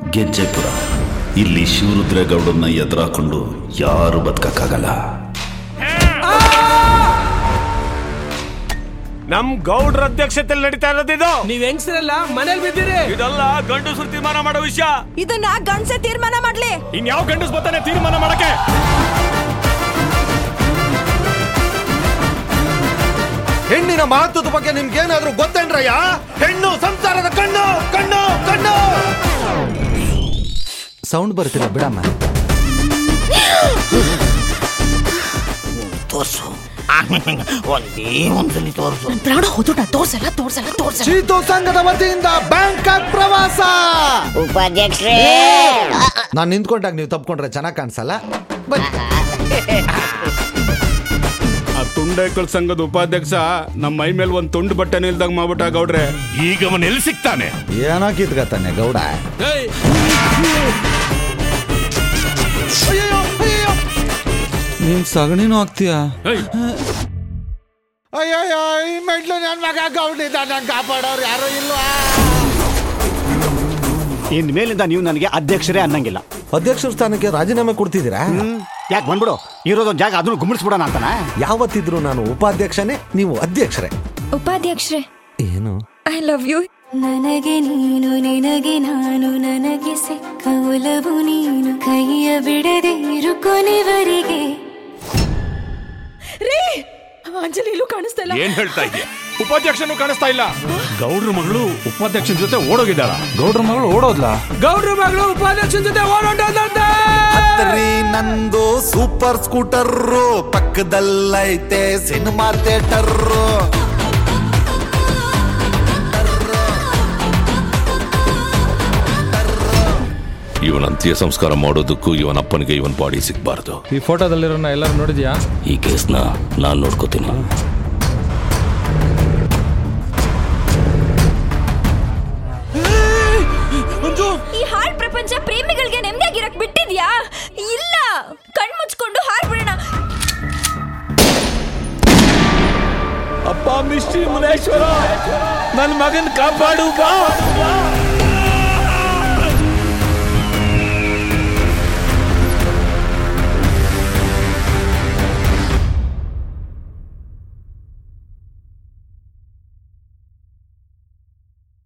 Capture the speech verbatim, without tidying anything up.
ಗೆಜ್ಜೆಪುರ. ಇಲ್ಲಿ ಶಿವರುದ್ರೇಗೌಡನ್ನ ಎದುರಾಕೊಂಡು ಯಾರು ಬದುಕಕ್ಕಾಗಲ್ಲ. ನಮ್ ಗೌಡ್ರ ಅಧ್ಯಕ್ಷತೆಯಲ್ಲಿ ನಡೀತಾ ಇರೋದಿದು. ನೀವ್ ಹೆಂಗ್ಸರಲ್ಲ ಮನೇಲಿ ಬಿದ್ದೀರಿ. ಇದೆಲ್ಲ ಗಂಡಸರು ತೀರ್ಮಾನ ಮಾಡೋ ವಿಷಯ. ಇದನ್ನ ಗಂಡಸೆ ತೀರ್ಮಾನ ಮಾಡ್ಲಿ. ಇನ್ ಯಾವ ಗಂಡಸ್ ಬರ್ತಾನೆ ತೀರ್ಮಾನ ಮಾಡಕ್ಕೆ? ಹೆಣ್ಣಿನ ಮಹತ್ವದ ಬಗ್ಗೆ ನಿಮ್ಗೇನಾದ್ರೂ ಗೊತ್ತೇನ್ರಯ್ಯ? ಹೆಣ್ಣು ಸಂಸಾರದ ಕಣ್ಣು ಕಣ್ಣು ಕಣ್ಣು. ಸೌಂಡ್ ಬರ್ತಿಲ್ಲ ಬಿಡಮ್ಮ. ತೋರ್ಸು, ಒಂದೇ ಒಂದ್ಸಲಿ ತೋರ್ಸು. ಪ್ರಾಣ ಹೋದ ತೋರ್ಸಲ್ಲ ತೋರ್ಸಲ್ಲ ತೋರ್ಸಲ್ಲ. ಚೀತು ಸಂಘದ ವತಿಯಿಂದ ಬ್ಯಾಂಕಾಕ್ ಪ್ರವಾಸ. ಉಪಾಧ್ಯಕ್ಷರೇ, ನಾನ್ ನಿಂತ್ಕೊಂಡಾಗ ನೀವು ತಪ್ಕೊಂಡ್ರೆ ಚೆನ್ನಾಗ್ ಕಾಣಿಸಲ್ಲ. ಬನ್ನಿ. ಆ ತುಂಡೈಕಳ್ ಸಂಘದ ಉಪಾಧ್ಯಕ್ಷ ನಮ್ಮ ಮೈ ಮೇಲೆ ಒಂದ್ ತುಂಡು ಬಟ್ಟೆ ನಿಲ್ದಾಗ ಮಾಡ್ಬಿಟ್ಟ ಗೌಡ್ರೆ. ಈಗ ಅವನ್ ಎಲ್ಲಿ ಸಿಗ್ತಾನೆ? ಏನೋ ಕಿತ್ಕತಾನೆ ಗೌಡ. ನೀನ್ ಸಗಣಿನೂ ಆಗ್ತೀಯ. ಅಯ್ಯಯ್ಯೋ, ಈ ಮೆಡ್ಲು ನನ್ ಮಗ ಗೌಡಿದ್ದ, ನಂಗೆ ಕಾಪಾಡೋರು ಯಾರು ಇಲ್ವಾ? ಇನ್ ಮೇಲಿಂದ ನೀವು ನನಗೆ ಅಧ್ಯಕ್ಷರೇ ಅನ್ನಂಗಿಲ್ಲ. ಅಧ್ಯಕ್ಷರ ಸ್ಥಾನಕ್ಕೆ ರಾಜೀನಾಮೆ ಕೊಡ್ತಿದ್ದೀರಾ? ಯಾಕೆ ಬಂದ್ಬಿಡು, ಇರೋದೊಂದು ಜಾಗ ಅದನ್ನು ಗುಮ್ಮಿಸ್ಬಿಡೋಣ ಅಂತಾನ. ಯಾವತ್ತಿದ್ರು ನಾನು ಉಪಾಧ್ಯಕ್ಷನೇ, ನೀವು ಅಧ್ಯಕ್ಷರೇ. ಉಪಾಧ್ಯಕ್ಷರೇ, ಏನು? I love you. ನನಗೆ ನೀನು, ನಿನಗೆ ನಾನು, ನನಗೆ ಸಿಕ್ಕ ಒಲವು ನೀನು, ಕೈಯ ಬಿಡದೆ ಇರು ಕೊನೆವರೆಗೆ. ರೀ, ಅಂಜಲಿ ಇಲ್ಲೂ ಕಾಣಿಸ್ತಾ ಇಲ್ಲ. ಏನ್ ಹೇಳ್ತಾ ಇದೀಯ? ಉಪಾಧ್ಯಕ್ಷನು ಕಾಣಿಸ್ತಾ ಇಲ್ಲ. ಗೌಡ್ರ ಮಗಳು ಉಪಾಧ್ಯಕ್ಷನ ಜೊತೆ ಓಡೋಗಿದ್ದಾಳ. ಗೌಡ್ರ ಮಗಳು ಓಡೋದ್ಲಾ? ಗೌಡ್ರ ಮಗಳು ಉಪಾಧ್ಯಕ್ಷನ ಜೊತೆ ಓಡೋದಂತೆ. ಹತ್ತರಿ ನಂದು ಸೂಪರ್ ಸ್ಕೂಟರ್, ಪಕ್ಕದಲ್ಲೈತೆ ಸಿನಿಮಾ ಥಿಯೇಟರ್. ಇವನ ಅಂತ್ಯ ಸಂಸ್ಕಾರ ಮಾಡೋದಕ್ಕೂ ಇವನ ಅಪ್ಪನಿಗೆ ಇವನ್ ಬಾಡಿ ಸಿಗ್ಬಾರ್ದು. ಈ ಫೋಟೋದಲ್ಲಿರೋನ ಎಲ್ಲರೂ ನೋಡಿದ್ಯಾ? ಈ ಕೇಸ್ನ ನಾನ್ ನೋಡ್ಕೋತೀನಿ. ಈ ಹಾಡ್ ಪ್ರಪಂಚ ಪ್ರೇಮಿಗಳಿಗೆ ನೆಮ್ಮದಿಯಾಗಿರಕ್ ಬಿಟ್ಟಿದ್ಯಾ? ಇಲ್ಲ, ಕಣ್ ಮುಚ್ಕೊಂಡು ಹಾಡ್ಬಿಡೋಣ. ಅಪ್ಪ ಮಿಸ್ಟ್ರಿ ಮುನೇಶ್ವರ, ನನ್ ಮಗನ್ ಕಾಪಾಡು ಬಾ.